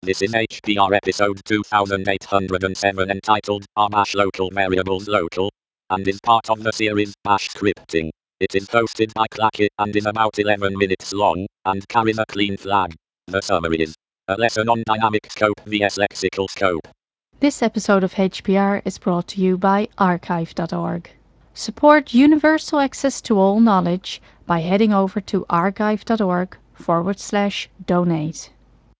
This is HPR episode 2807 entitled Are Bash Local Variables Local? And is part of the series Bash Scripting. It is hosted by Clackit and is about 11 minutes long and carries a clean flag. The summary is a lesson on dynamic scope vs lexical scope. This episode of HPR is brought to you by archive.org. Support universal access to all knowledge by heading over to archive.org/donate.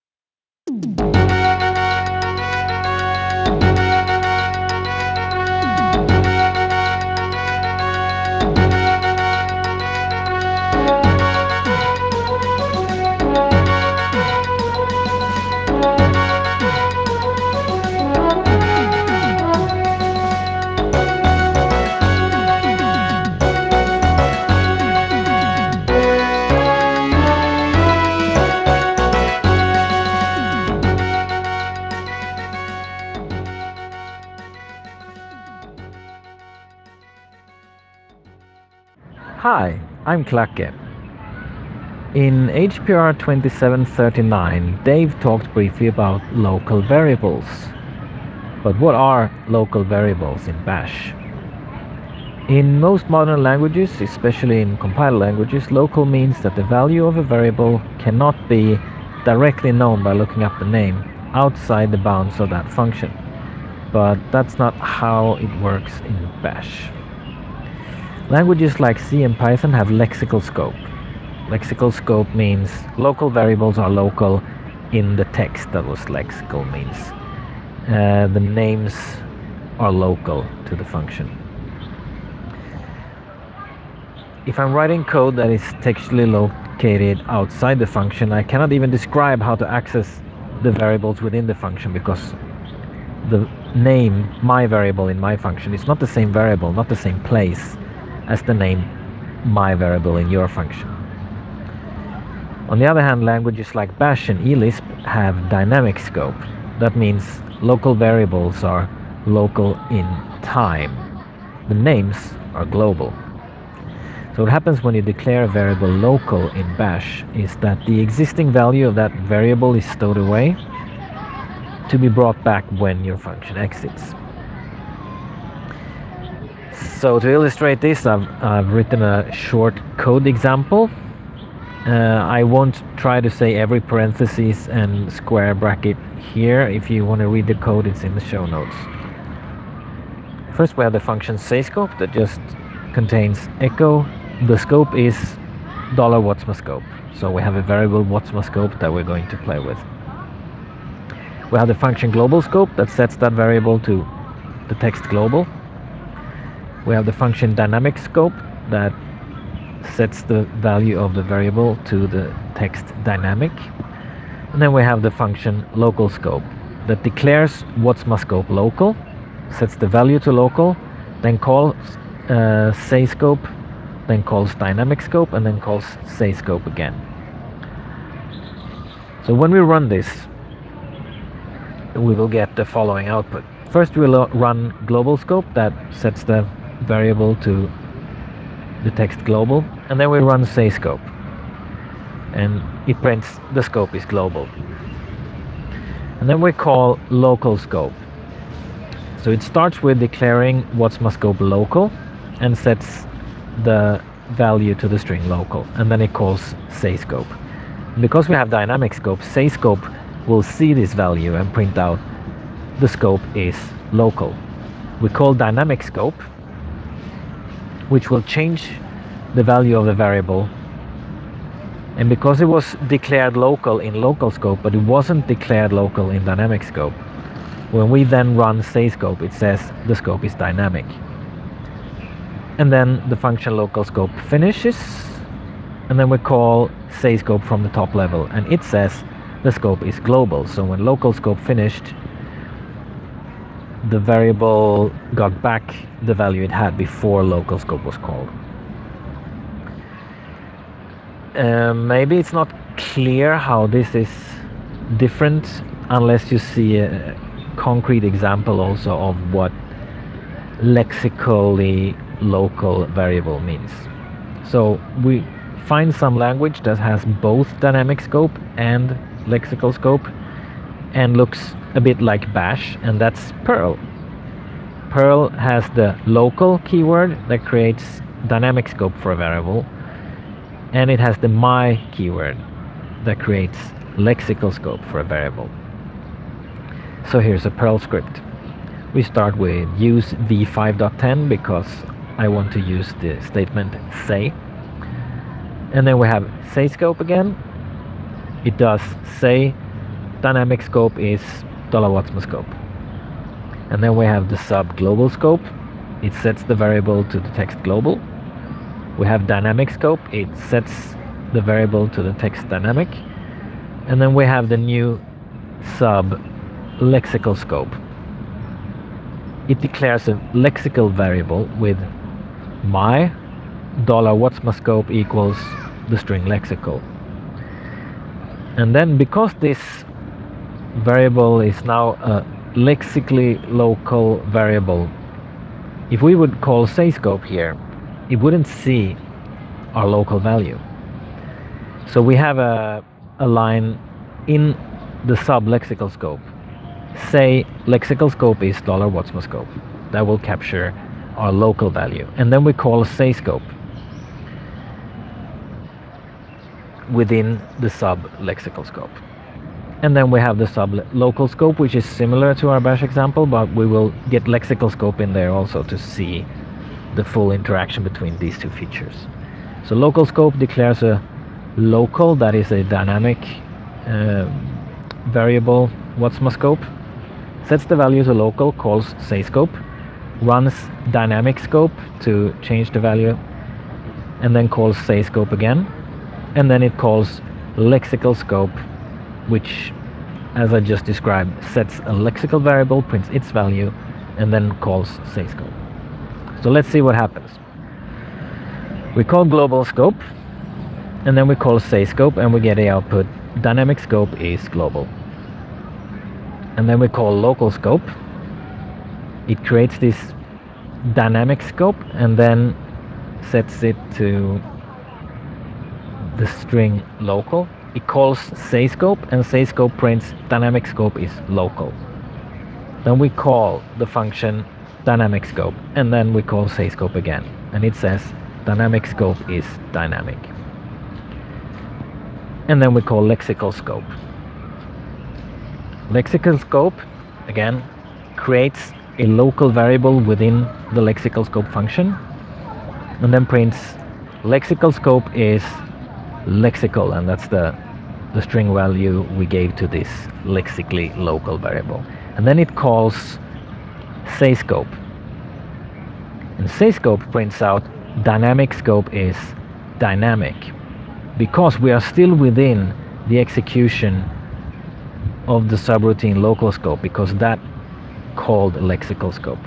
Hi, I'm Clacke. In HPR 2739, Dave talked briefly about local variables. But what are local variables in Bash? In most modern languages, especially in compiled languages, local means that the value of a variable cannot be directly known by looking up the name outside the bounds of that function. But that's not how it works in Bash. Languages like C and Python have lexical scope. Lexical scope means local variables are local in the text. That was lexical means. The names are local to the function. If I'm writing code that is textually located outside the function, I cannot even describe how to access the variables within the function because the name, my variable in my function, is not the same variable, not the same place as the name, my variable in your function. On the other hand, languages like Bash and eLisp have dynamic scope. That means local variables are local in time. The names are global. So what happens when you declare a variable local in Bash is that the existing value of that variable is stowed away to be brought back when your function exits. So to illustrate this, I've written a short code example. I won't try to say every parenthesis and square bracket here. If you want to read the code, it's in the show notes. First we have the function sayscope that just contains echo. The scope is $what's my scope. So we have a variable what's my scope that we're going to play with. We have the function global scope that sets that variable to the text global. We have the function dynamic scope that sets the value of the variable to the text dynamic. And then we have the function local scope that declares what's my scope local, sets the value to local, then calls sayscope, then calls dynamic scope, and then calls sayscope again. So when we run this, we will get the following output. First we'll run global scope that sets the variable to the text global, and then we run sayscope and it prints the scope is global. And then we call local scope. So it starts with declaring what's my scope local and sets the value to the string local, and then it calls sayscope. Because we have dynamic scope, sayscope will see this value and print out the scope is local. We call dynamic scope, which will change the value of the variable, and because it was declared local in local scope but it wasn't declared local in dynamic scope, when we then run sayscope it says the scope is dynamic. And then the function local scope finishes, and then we call sayscope from the top level and it says the scope is global. So when local scope finished, the variable got back the value it had before local scope was called. Maybe it's not clear how this is different unless you see a concrete example also of what lexically local variable means. So we find some language that has both dynamic scope and lexical scope, and looks a bit like bash, and that's Perl. Perl has the local keyword that creates dynamic scope for a variable, and it has the my keyword that creates lexical scope for a variable. So here's a Perl script. We start with use v5.10 because I want to use the statement say. And then we have say scope again. It does say dynamic scope is $Watsma scope. And then we have the sub global scope. It sets the variable to the text global. We have dynamic scope. It sets the variable to the text dynamic. And then we have the new sub lexical scope. It declares a lexical variable with my $Watsma scope equals the string lexical. And then because this variable is now a lexically local variable, if we would call say scope here, it wouldn't see our local value. So we have a line in the sub lexical scope. Say lexical scope is $Watsma scope. That will capture our local value. And then we call say scope within the sub lexical scope. And then we have the sub local scope, which is similar to our bash example, but we will get lexical scope in there also to see the full interaction between these two features. So local scope declares a local, that is a dynamic variable Watsma scope, sets the value to local, calls say scope, runs dynamic scope to change the value, and then calls say scope again, and then it calls lexical scope, which, as I just described, sets a lexical variable, prints its value, and then calls say scope. So let's see what happens. We call global scope, and then we call say scope, and we get a output dynamic scope is global. And then we call local scope. It creates this dynamic scope and then sets it to the string local. It calls say scope, and say scope prints dynamic scope is local. Then we call the function dynamic scope, and then we call say scope again, and it says dynamic scope is dynamic. And then we call lexical scope. Lexical scope again creates a local variable within the lexical scope function, and then prints lexical scope is lexical, and that's the string value we gave to this lexically local variable. And then it calls say scope, and say scope prints out dynamic scope is dynamic, because we are still within the execution of the subroutine local scope, because that called lexical scope.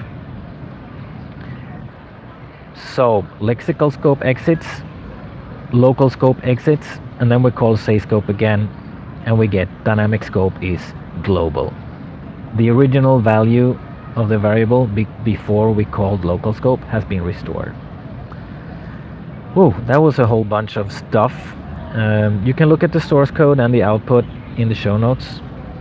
So lexical scope exits, local scope exits, and then we call say scope again, and we get dynamic scope is global. The original value of the variable before we called local scope has been restored. Whoa, that was a whole bunch of stuff. You can look at the source code and the output in the show notes.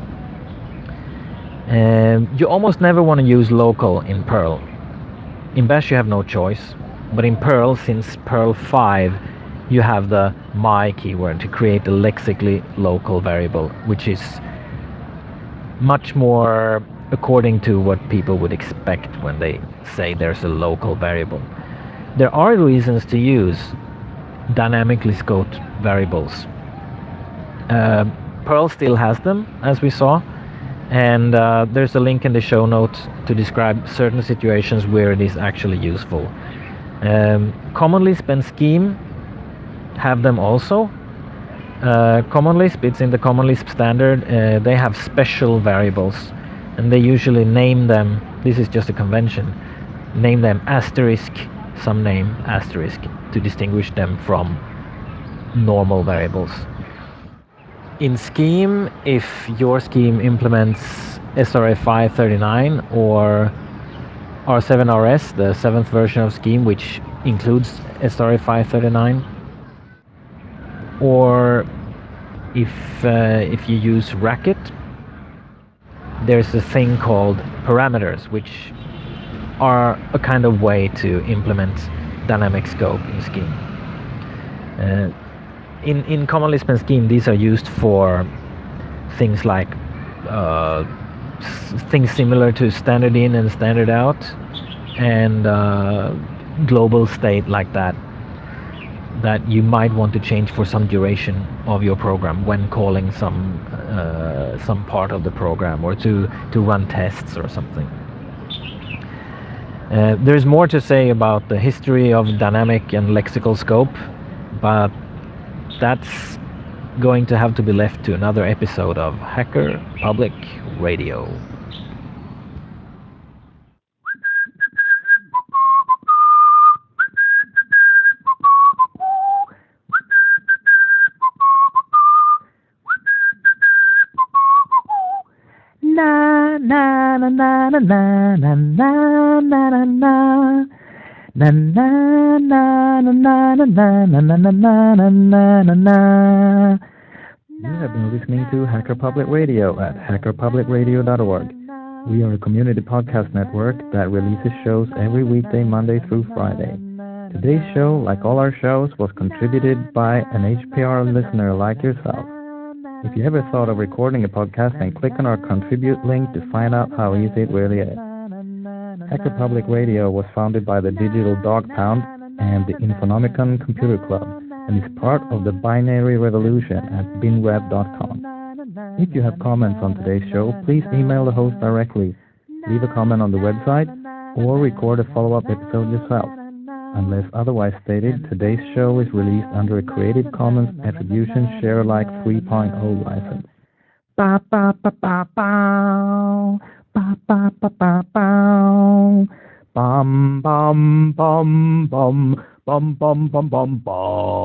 You almost never want to use local in Perl. In Bash you have no choice, but in Perl, since Perl 5, you have the my keyword to create a lexically local variable, which is much more according to what people would expect when they say there's a local variable. There are reasons to use dynamically scoped variables. Perl still has them, as we saw, and there's a link in the show notes to describe certain situations where it is actually useful. Common Lisp and Scheme have them also. Common Lisp, it's in the Common Lisp standard. They have special variables, and they usually name them, this is just a convention, name them asterisk, some name asterisk, to distinguish them from normal variables. In Scheme, if your scheme implements SRA539 or R7RS, the 7th version of Scheme, which includes SRA539, or if you use Racket, there's a thing called parameters, which are a kind of way to implement dynamic scope in Scheme. In Common Lisp and Scheme, these are used for things like things similar to standard in and standard out, and global state like that you might want to change for some duration of your program when calling some part of the program, or to run tests or something. There's more to say about the history of dynamic and lexical scope, but that's going to have to be left to another episode of Hacker Public Radio. Na na na na na na na na na na. Na na na na na na na na na na na na na. You have been listening to Hacker Public Radio at hackerpublicradio.org. We are a community podcast network that releases shows every weekday, Monday through Friday. Today's show, like all our shows, was contributed by an HPR listener like yourself. If you ever thought of recording a podcast, then click on our contribute link to find out how easy it really is. Hacker Public Radio was founded by the Digital Dog Pound and the Infonomicon Computer Club, and is part of the Binary Revolution at binweb.com. If you have comments on today's show, please email the host directly, leave a comment on the website, or record a follow-up episode yourself. Unless otherwise stated, today's show is released under a Creative Commons Attribution Share Alike 3.0 license. Ba ba ba ba ba ba ba ba ba ba bum bum bum bum bum bum bum bum bum.